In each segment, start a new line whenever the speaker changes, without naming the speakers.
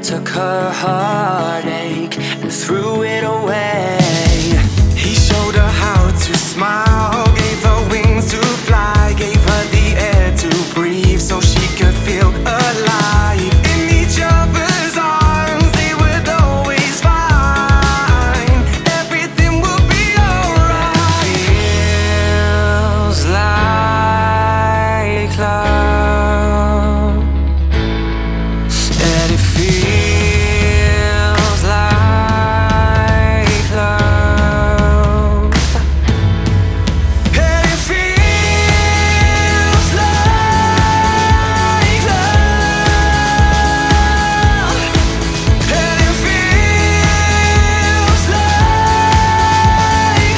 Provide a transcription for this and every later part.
took her heartache and threw it away.
He showed her how to smile, gave her wings to fly, gave her the air to breathe so she could feel alive. In each other's arms, they would always find everything will be alright.
Feels like love, and it feels like love,
And it feels like love, and it feels like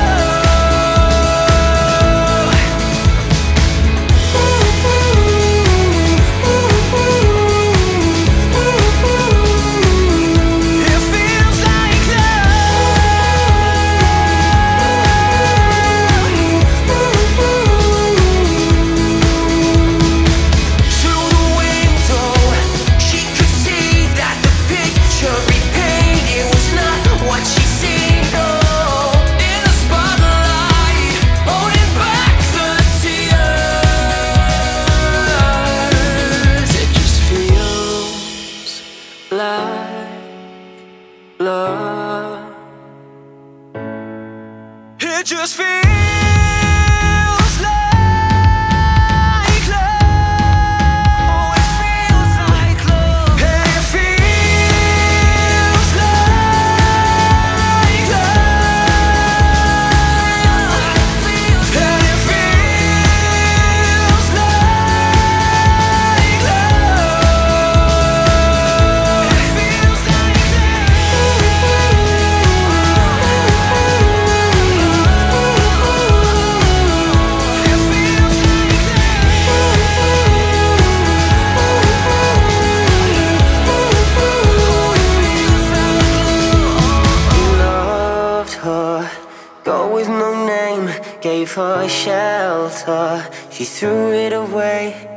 It feels like Through the window, she could see that the picture repainted was not what she seen. No, in the spotlight, holding back the tears.
it just feels like love.
It just feels like love. Oh, it feels like love. And it feels like love. And it feels like love. It feels like
Loved her, girl with no name, gave her shelter. She threw it away.